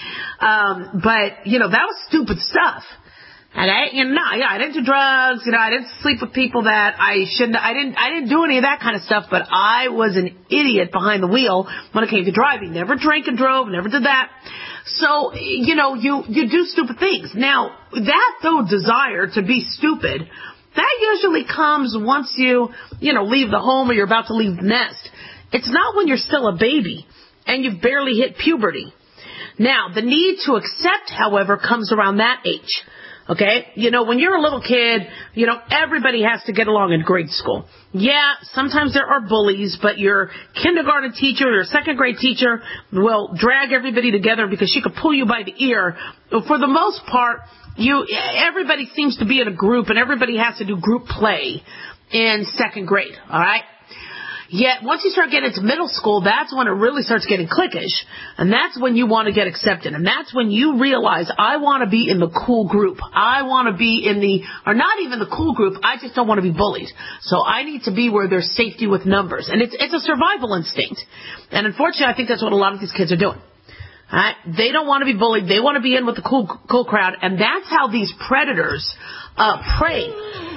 Um, but, you know, that was stupid stuff. And I, you know, yeah, I didn't do drugs, you know, I didn't sleep with people that I shouldn't, I didn't, I didn't do any of that kind of stuff, but I was an idiot behind the wheel when it came to driving. Never drank and drove, never did that. So, you know, you, you do stupid things. Now, that, though, desire to be stupid, that usually comes once you, you know, leave the home or you're about to leave the nest. It's not when you're still a baby and you've barely hit puberty. Now, the need to accept, however, comes around that age. Okay? You know, when you're a little kid, you know, everybody has to get along in grade school. Yeah, sometimes there are bullies, but your kindergarten teacher or your second grade teacher will drag everybody together because she could pull you by the ear. For the most part, you, everybody seems to be in a group and everybody has to do group play in second grade. All right? Yet, once you start getting into middle school, that's when it really starts getting cliquish. And that's when you want to get accepted. And that's when you realize, I want to be in the cool group. I want to be in the, or not even the cool group, I just don't want to be bullied. So I need to be where there's safety with numbers. And it's, it's a survival instinct. And unfortunately, I think that's what a lot of these kids are doing. All right? They don't want to be bullied. They want to be in with the cool, cool crowd. And that's how these predators, uh, prey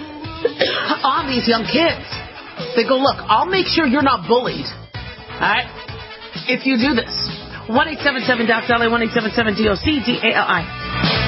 on these young kids. They go, look, I'll make sure you're not bullied, all right, if you do this. one eight seven seven D O C L A, one eight seven seven D O C D A L I.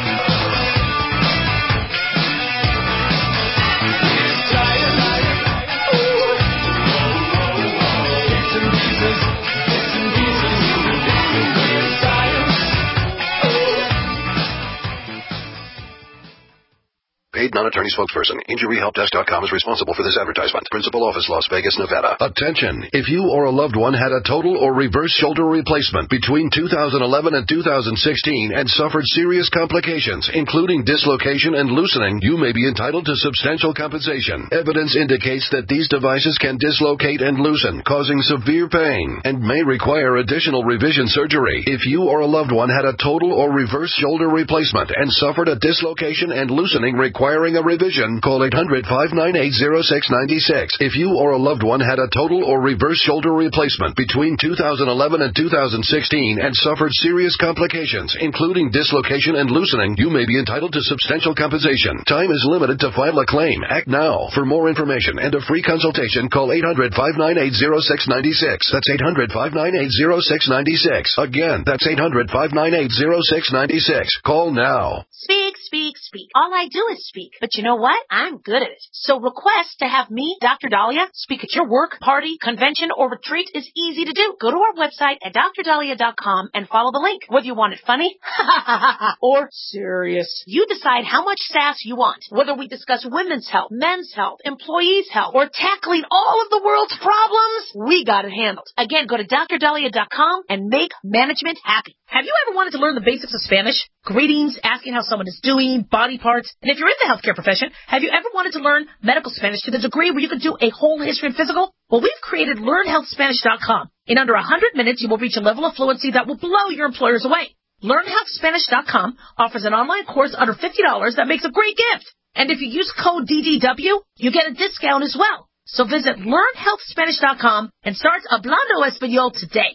Paid non-attorney spokesperson. Injury Help Desk dot com is responsible for this advertisement. Principal office, Las Vegas, Nevada. Attention! If you or a loved one had a total or reverse shoulder replacement between two thousand eleven and two thousand sixteen and suffered serious complications, including dislocation and loosening, you may be entitled to substantial compensation. Evidence indicates that these devices can dislocate and loosen, causing severe pain, and may require additional revision surgery. If you or a loved one had a total or reverse shoulder replacement and suffered a dislocation and loosening requiring a revision, call eight hundred, five nine eight, zero six nine six. If you or a loved one had a total or reverse shoulder replacement between two thousand eleven and two thousand sixteen and suffered serious complications, including dislocation and loosening, you may be entitled to substantial compensation. Time is limited to file a claim. Act now. For more information and a free consultation, call eight hundred, five nine eight, zero six nine six. That's eight hundred, five nine eight, zero six nine six. Again, that's eight hundred, five nine eight, zero six nine six. Call now. Speak, speak, speak. All I do is speak. But you know what? I'm good at it. So request to have me, Doctor Dahlia, speak at your work, party, convention, or retreat is easy to do. Go to our website at d r dahlia dot com and follow the link. Whether you want it funny or serious, you decide how much sass you want. Whether we discuss women's health, men's health, employees' health, or tackling all of the world's problems, we got it handled. Again, go to d r dahlia dot com and make management happy. Have you ever wanted to learn the basics of Spanish? Greetings, asking how someone is doing, body parts. And if you're in the healthcare profession, have you ever wanted to learn medical Spanish to the degree where you could do a whole history and physical? Well, we've created learn health spanish dot com. In under one hundred minutes, you will reach a level of fluency that will blow your employers away. learn health spanish dot com offers an online course under fifty dollars that makes a great gift. And if you use code D D W, you get a discount as well. So visit learn health spanish dot com and start Hablando Español today.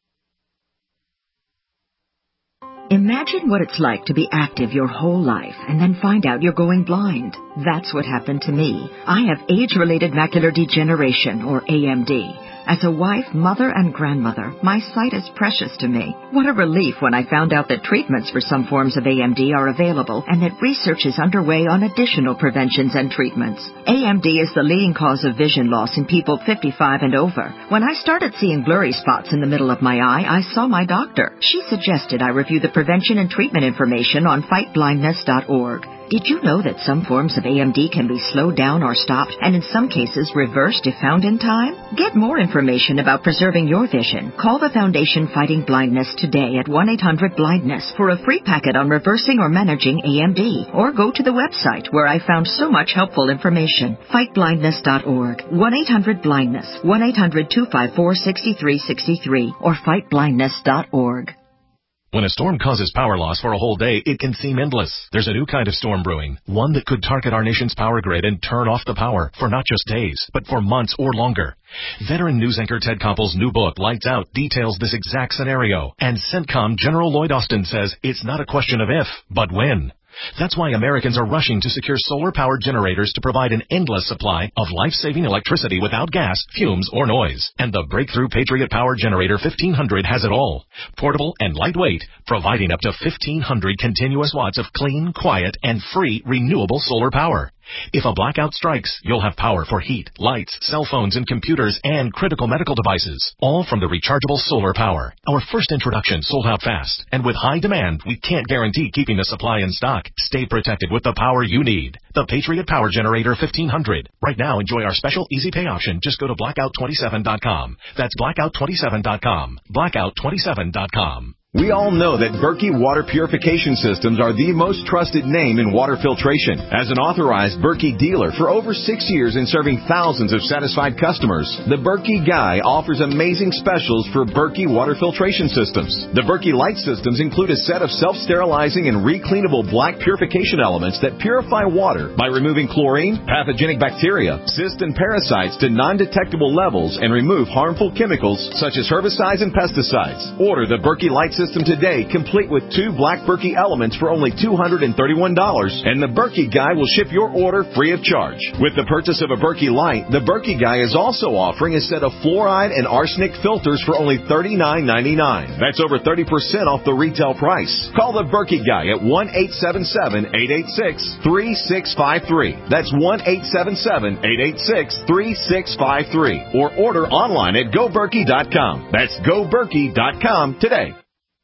Imagine what it's like to be active your whole life and then find out you're going blind. That's what happened to me. I have age-related macular degeneration, or A M D. As a wife, mother, and grandmother, my sight is precious to me. What a relief when I found out that treatments for some forms of A M D are available and that research is underway on additional preventions and treatments. A M D is the leading cause of vision loss in people fifty-five and over. When I started seeing blurry spots in the middle of my eye, I saw my doctor. She suggested I review the prevention and treatment information on fight blindness dot org. Did you know that some forms of A M D can be slowed down or stopped, and in some cases reversed if found in time? Get more information about preserving your vision. Call the Foundation Fighting Blindness today at one eight hundred blindness for a free packet on reversing or managing A M D. Or go to the website where I found so much helpful information. fight blindness dot org, one eight hundred blindness, one eight hundred two five four six three six three, or fight blindness dot org. When a storm causes power loss for a whole day, it can seem endless. There's a new kind of storm brewing, one that could target our nation's power grid and turn off the power for not just days, but for months or longer. Veteran news anchor Ted Koppel's new book, Lights Out, details this exact scenario. And CENTCOM General Lloyd Austin says it's not a question of if, but when. That's why Americans are rushing to secure solar-powered generators to provide an endless supply of life-saving electricity without gas, fumes, or noise. And the breakthrough Patriot Power Generator fifteen hundred has it all. Portable and lightweight, providing up to fifteen hundred continuous watts of clean, quiet, and free renewable solar power. If a blackout strikes, you'll have power for heat, lights, cell phones, and computers, and critical medical devices, all from the rechargeable solar power. Our first introduction sold out fast, and with high demand, we can't guarantee keeping the supply in stock. Stay protected with the power you need. The Patriot Power Generator fifteen hundred. Right now, enjoy our special easy pay option. Just go to blackout twenty-seven dot com. That's blackout twenty-seven dot com. blackout twenty-seven dot com. We all know that Berkey Water Purification Systems are the most trusted name in water filtration. As an authorized Berkey dealer for over six years and serving thousands of satisfied customers, the Berkey Guy offers amazing specials for Berkey Water Filtration Systems. The Berkey Light Systems include a set of self-sterilizing and recleanable black purification elements that purify water by removing chlorine, pathogenic bacteria, cysts, and parasites to non-detectable levels and remove harmful chemicals such as herbicides and pesticides. Order the Berkey Light System today, complete with two black Berkey elements for only two hundred thirty-one dollars, and the Berkey Guy will ship your order free of charge. With the purchase of a Berkey Light, the Berkey Guy is also offering a set of fluoride and arsenic filters for only thirty-nine ninety-nine. That's over thirty percent off the retail price. Call the Berkey Guy at one eight seven seven, eight eight six, three six five three. That's one eight seven seven, eight eight six, three six five three. Or order online at go berkey dot com. That's go berkey dot com today.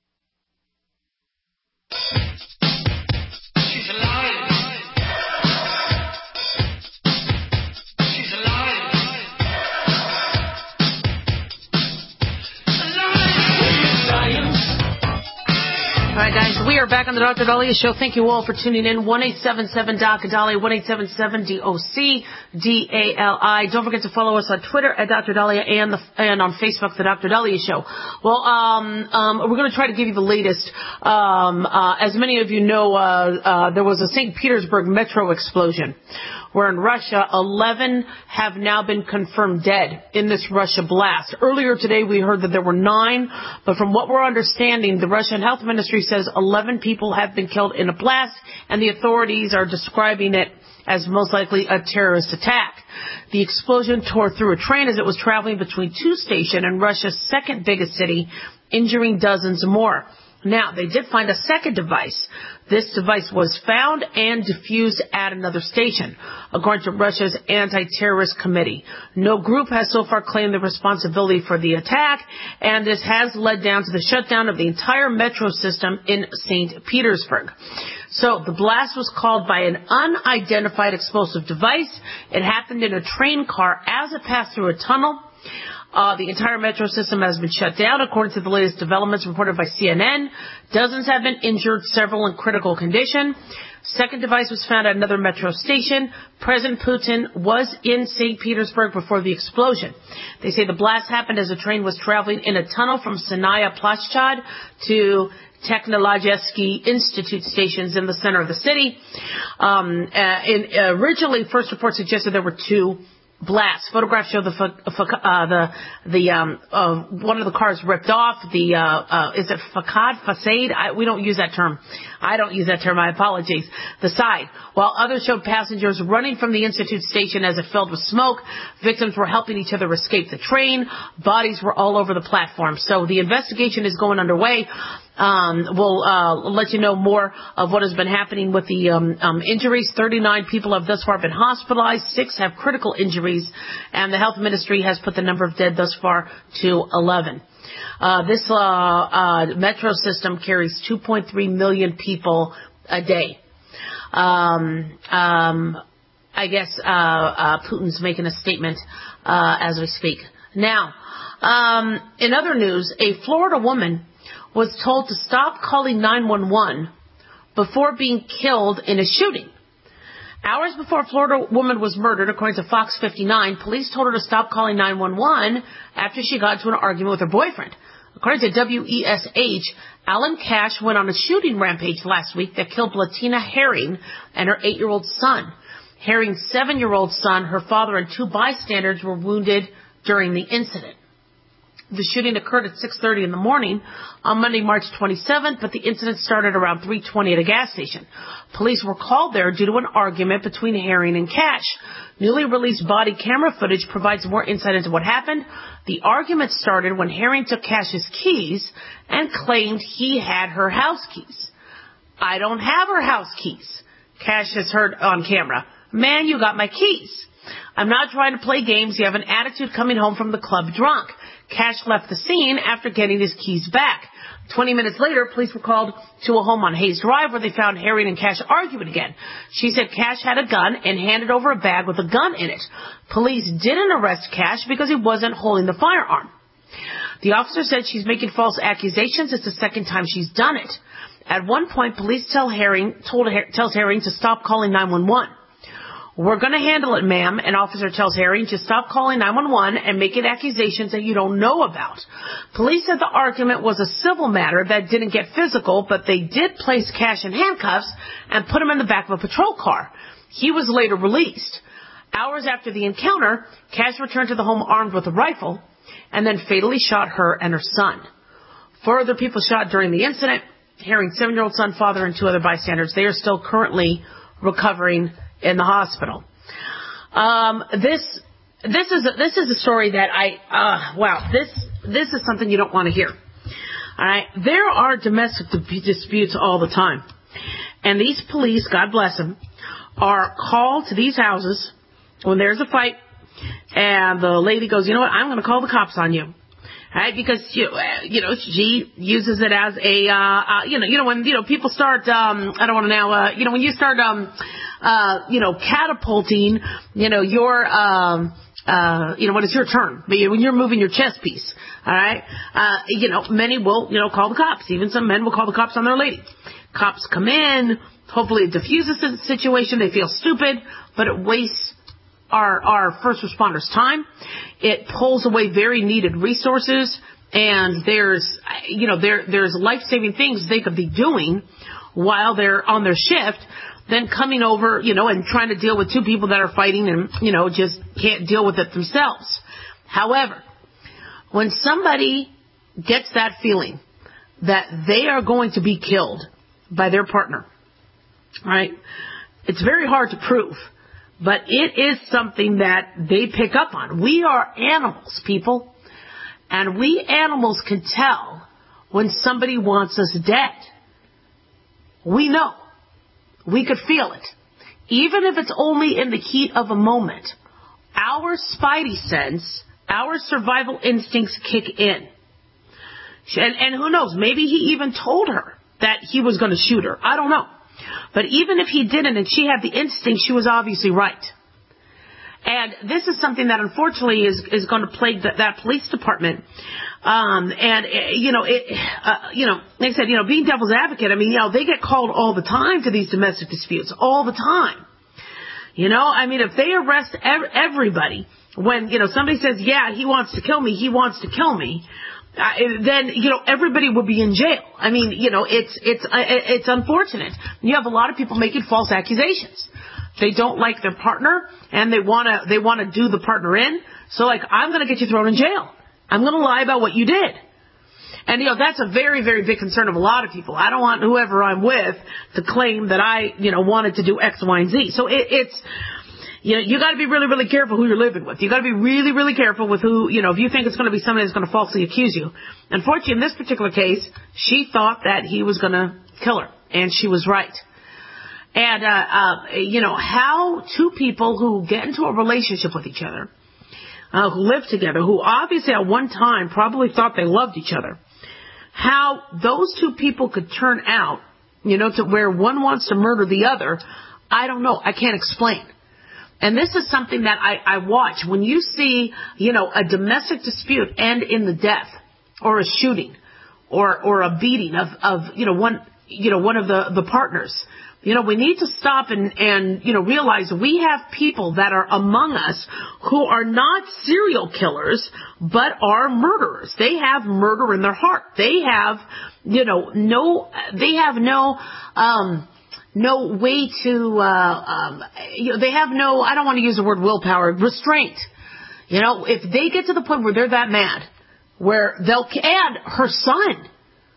She's alive. She's alive. All right, guys, we are back on the Doctor Dahlia Show. Thank you all for tuning in. one eight seven seven D O C Dahlia, one eight seven seven D O C D A L I. Don't forget to follow us on Twitter at Doctor Dahlia and, the, and on Facebook, The Doctor Dahlia Show. Well, um, um, we're going to try to give you the latest. Um, uh, as many of you know, uh, uh, there was a Saint Petersburg metro explosion, where in Russia, eleven have now been confirmed dead in this Russia blast. Earlier today, we heard that there were nine, but from what we're understanding, the Russian Health Ministry says eleven people have been killed in a blast, and the authorities are describing it as most likely a terrorist attack. The explosion tore through a train as it was traveling between two stations in Russia's second biggest city, injuring dozens more. Now, they did find a second device. This device was found and defused at another station, according to Russia's anti-terrorist committee. No group has so far claimed the responsibility for the attack, and this has led down to the shutdown of the entire metro system in Saint Petersburg. So the blast was caused by an unidentified explosive device. It happened in a train car as it passed through a tunnel. Uh, the entire metro system has been shut down, according to the latest developments reported by C N N. Dozens have been injured, several in critical condition. Second device was found at another metro station. President Putin was in Saint Petersburg before the explosion. They say the blast happened as a train was traveling in a tunnel from Sinaya Plashchad to Technologiyski Institute stations in the center of the city. Um, uh, in, uh, originally, first report suggested there were two blasts. Photographs show the uh, the the um uh, one of the cars ripped off. The uh, uh is it facade facade? I, we don't use that term. I don't use that term. My apologies. The side. While others showed passengers running from the Institute station as it filled with smoke. Victims were helping each other escape the train. Bodies were all over the platform. So the investigation is going underway. Um, we'll uh, let you know more of what has been happening with the um, um, injuries. thirty-nine people have thus far been hospitalized. Six have critical injuries, and the health ministry has put the number of dead thus far to eleven. Uh, this uh, uh, metro system carries two point three million people a day. Um, um, I guess uh, uh, Putin's making a statement uh, as we speak. Now, um, in other news, a Florida woman was told to stop calling nine one one before being killed in a shooting. Hours before a Florida woman was murdered, according to Fox fifty-nine, police told her to stop calling nine one one after she got into an argument with her boyfriend. According to W E S H, Alan Cash went on a shooting rampage last week that killed Latina Herring and her eight-year-old son. Herring's seven-year-old son, her father, and two bystanders were wounded during the incident. The shooting occurred at six thirty in the morning on Monday, March twenty-seventh, but the incident started around three twenty at a gas station. Police were called there due to an argument between Herring and Cash. Newly released body camera footage provides more insight into what happened. The argument started when Herring took Cash's keys and claimed he had her house keys. I don't have her house keys, Cash has heard on camera. Man, you got my keys. I'm not trying to play games. You have an attitude coming home from the club drunk. Cash left the scene after getting his keys back. Twenty minutes later, police were called to a home on Hayes Drive where they found Herring and Cash arguing again. She said Cash had a gun and handed over a bag with a gun in it. Police didn't arrest Cash because he wasn't holding the firearm. The officer said she's making false accusations. It's the second time she's done it. At one point, police tell Herring, told, tells Herring to stop calling nine one one. We're going to handle it, ma'am, an officer tells Herring. Just stop calling nine one one and making accusations that you don't know about. Police said the argument was a civil matter that didn't get physical, but they did place Cash in handcuffs and put him in the back of a patrol car. He was later released. Hours after the encounter, Cash returned to the home armed with a rifle and then fatally shot her and her son. Four other people shot during the incident. Herring's seven-year-old son, father, and two other bystanders. They are still currently recovering in the hospital. Um, this, this is, a, this is a story that I, uh, wow, this, this is something you don't want to hear. All right. There are domestic disputes all the time. And these police, God bless them, are called to these houses when there's a fight and the lady goes, you know what, I'm going to call the cops on you. Right, because you, you know, she uses it as a, uh, uh, you know, you know, when, you know, people start, um, I don't want to now, uh, you know, when you start, um, uh, you know, catapulting, you know, your, um, uh, you know, when it's your turn, when you're moving your chess piece, all right, uh, you know, many will, you know, call the cops. Even some men will call the cops on their lady. Cops come in, hopefully it diffuses the situation. They feel stupid, but it wastes Our, our first responders' time. It pulls away very needed resources, and there's, you know, there, there's life-saving things they could be doing while they're on their shift than coming over, you know, and trying to deal with two people that are fighting and, you know, just can't deal with it themselves. However, when somebody gets that feeling that they are going to be killed by their partner, right, it's very hard to prove. But it is something that they pick up on. We are animals, people. And we animals can tell when somebody wants us dead. We know. We could feel it. Even if it's only in the heat of a moment, our spidey sense, our survival instincts kick in. And, and who knows, maybe he even told her that he was going to shoot her. I don't know. But even if he didn't and she had the instinct, she was obviously right. And this is something that unfortunately is, is going to plague that, that police department. Um, and, you know, it, uh, you know, like I said, you know, being devil's advocate, I mean, you know, they get called all the time to these domestic disputes, all the time. You know, I mean, if they arrest ev- everybody when, you know, somebody says, yeah, he wants to kill me, he wants to kill me, uh, then, you know, everybody would be in jail. I mean, you know, it's, it's, uh, it's unfortunate. You have a lot of people making false accusations. They don't like their partner and they want to, they want to do the partner in. So like, I'm going to get you thrown in jail. I'm going to lie about what you did. And, you know, that's a very, very big concern of a lot of people. I don't want whoever I'm with to claim that I, you know, wanted to do X, Y, and Z. So it, it's, you know, you got to be really, really careful who you're living with. You got to be really, really careful with who, you know, if you think it's going to be somebody that's going to falsely accuse you. Unfortunately, in this particular case, she thought that he was going to kill her, and she was right. And, uh, uh, you know, how two people who get into a relationship with each other, uh, who live together, who obviously at one time probably thought they loved each other, how those two people could turn out, you know, to where one wants to murder the other, I don't know. I can't explain. And this is something that I, I watch. When you see, you know, a domestic dispute end in the death or a shooting or, or a beating of, of, you know, one, you know, one of the, the partners, you know, we need to stop and, and, you know, realize we have people that are among us who are not serial killers, but are murderers. They have murder in their heart. They have, you know, no, they have no, um, no way to, uh, um, you know, they have no, I don't want to use the word willpower, restraint. You know, if they get to the point where they're that mad, where they'll, and her son,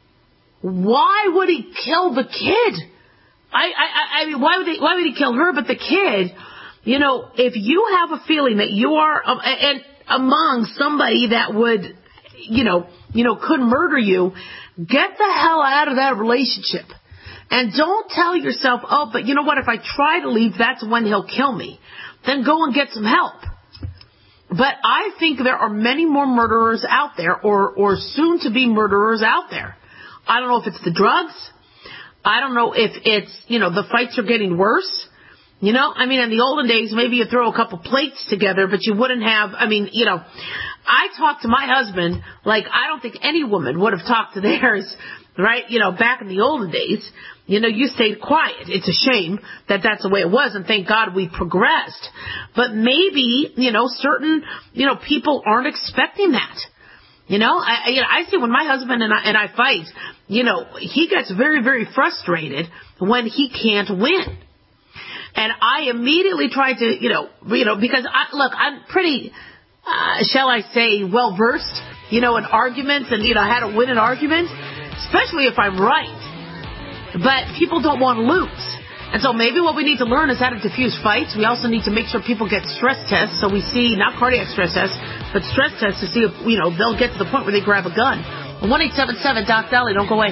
why would he kill the kid? I, I, I mean, why would they, why would he kill her? But the kid, you know, if you have a feeling that you are, um, and among somebody that would, you know, you know, could murder you, get the hell out of that relationship. And don't tell yourself, oh, but you know what? If I try to leave, that's when he'll kill me. Then go and get some help. But I think there are many more murderers out there, or, or soon to be murderers out there. I don't know if it's the drugs. I don't know if it's, you know, the fights are getting worse. You know, I mean, in the olden days, maybe you throw a couple plates together, but you wouldn't have, I mean, you know, I talked to my husband like I don't think any woman would have talked to theirs, right? You know, back in the olden days, you know, you stayed quiet. It's a shame that that's the way it was, and thank God we progressed. But maybe, you know, certain, you know, people aren't expecting that. You know, I, you know, I see when my husband and I, and I fight, you know, he gets very, very frustrated when he can't win. And I immediately try to, you know, you know, because I, look, I'm pretty, uh, shall I say, well versed, you know, in arguments and, you know, how to win an argument, especially if I'm right. But people don't want to lose. And so maybe what we need to learn is how to diffuse fights. We also need to make sure people get stress tests. So we see, not cardiac stress tests, but stress tests to see if, you know, they'll get to the point where they grab a gun. one eight seven seven Doc Dolly, don't go away.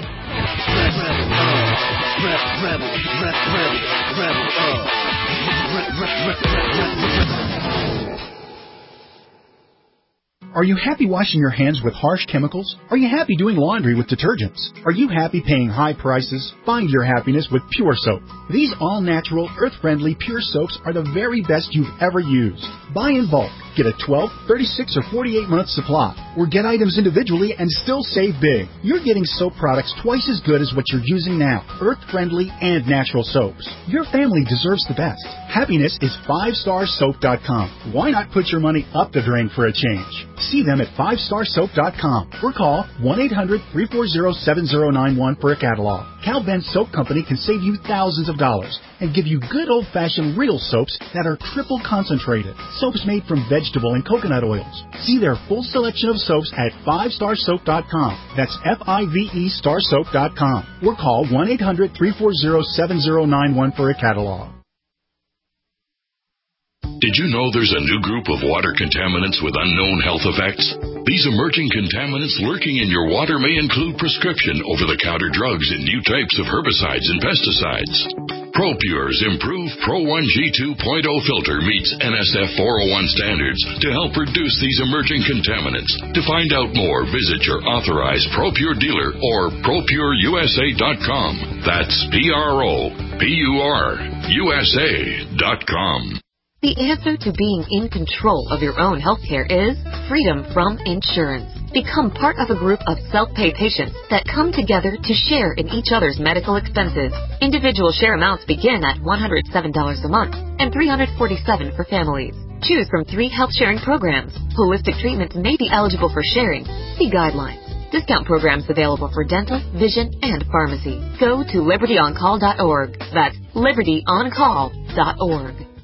Are you happy washing your hands with harsh chemicals? Are you happy doing laundry with detergents? Are you happy paying high prices? Find your happiness with Pure Soap. These all-natural, earth-friendly Pure Soaps are the very best you've ever used. Buy in bulk. Get a twelve, thirty-six, or forty-eight month supply. Or get items individually and still save big. You're getting soap products twice as good as what you're using now. Earth-friendly and natural soaps. Your family deserves the best. Happiness is five star soap dot com. Why not put your money up the drain for a change? See them at five star soap dot com or call one eight hundred, three four zero, seven zero nine one for a catalog. Cal Ben Soap Company can save you thousands of dollars and give you good old-fashioned real soaps that are triple concentrated. Soaps made from vegetable and coconut oils. See their full selection of soaps at five star soap dot com. That's F I V E star soap dot com. Or call one eight hundred, three four zero, seven zero nine one for a catalog. Did you know there's a new group of water contaminants with unknown health effects? These emerging contaminants lurking in your water may include prescription over-the-counter drugs and new types of herbicides and pesticides. ProPure's improved Pro one G two point oh filter meets N S F four oh one standards to help reduce these emerging contaminants. To find out more, visit your authorized ProPure dealer or pro pure U S A dot com. That's P R O P U R U S A dot com. The answer to being in control of your own healthcare is freedom from insurance. Become part of a group of self-pay patients that come together to share in each other's medical expenses. Individual share amounts begin at one hundred seven dollars a month and three hundred forty-seven dollars for families. Choose from three health sharing programs. Holistic treatments may be eligible for sharing. See guidelines. Discount programs available for dental, vision, and pharmacy. Go to liberty on call dot org. That's liberty on call dot org.